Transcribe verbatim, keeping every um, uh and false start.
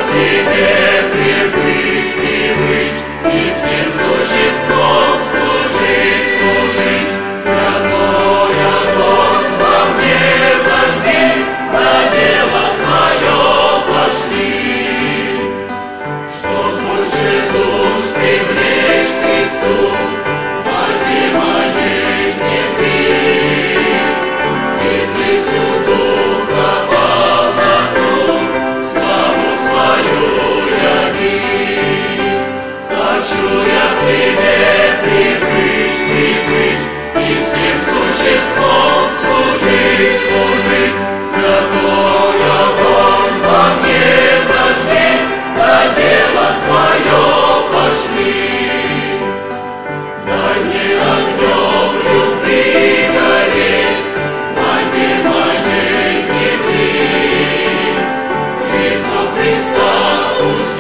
Тебе прибыть, прибыть и всем существом служить, служить. Святой огонь во мне зажги, на дело Твое пошли. Чтоб больше душ привлечь к Христу, мольбе моей внемли, изли всю Духа полноту, славу свою яви. Хочу я в Тебе прибыть, прибыть и всем существом служить, служить. Святой огонь во мне зажги, на дело Твое пошли. Дай мне огнем любви гореть, мольбе моей внемли, лицо Христа уж